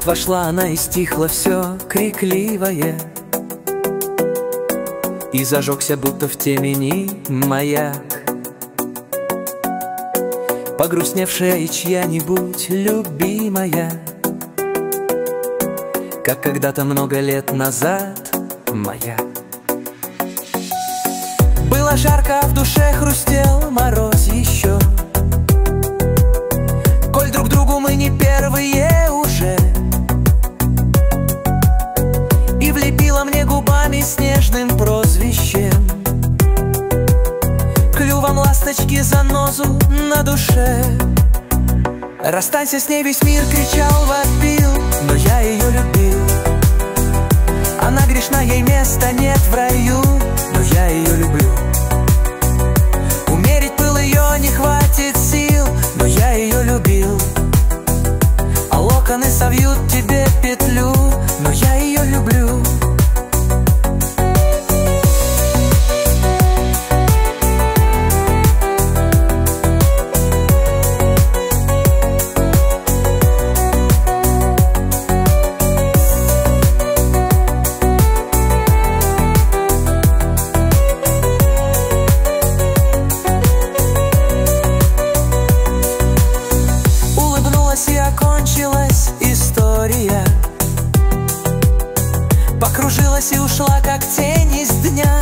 вошла она и стихло все крикливое, и зажегся будто в темени маяк. Погрустневшая и чья-нибудь любимая, как когда-то много лет назад моя. Было жарко, а в душе хрустел мороз еще, коль друг другу мы не первые уже. И влепила мне губами с нежным прозвищем, клювом ласточки занозу на душе. Расстанься с ней, весь мир кричал, вопил, но я ее любил. Она грешна, ей места нет в раю, но я ее люблю. Умерить пыл ее не хватит сил, но я ее любил. А локоны совьют тебе петлю, но я ее люблю. И окончилась история, покружилась и ушла, как тень из дня.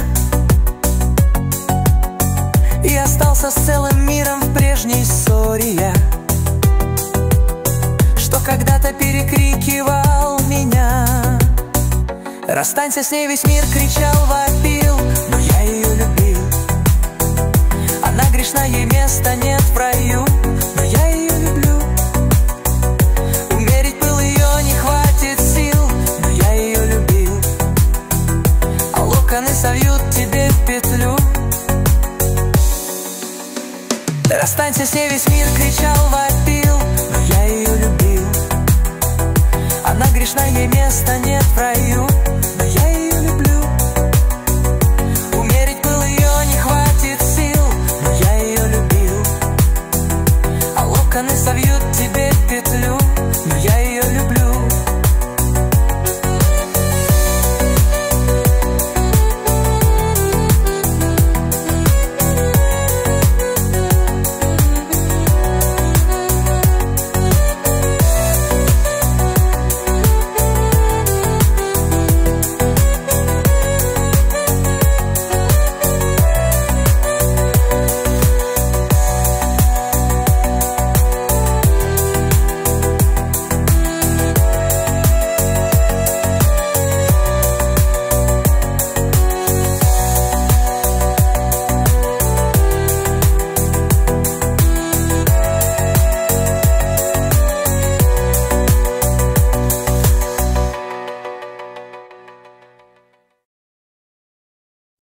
И остался с целым миром в прежней ссоре я, что когда-то перекрикивал меня. Расстанься с ней, весь мир кричал, вопил, но я ее любил. Она грешна, ей места нет в раю, но я ее люблю. Умерить пыл ее не хватит сил, но я ее любил. А локоны совьют тебе петлю. Расстанься с ней, весь мир кричал, вопил, но я ее любил. Она грешна, ей места нет в раю.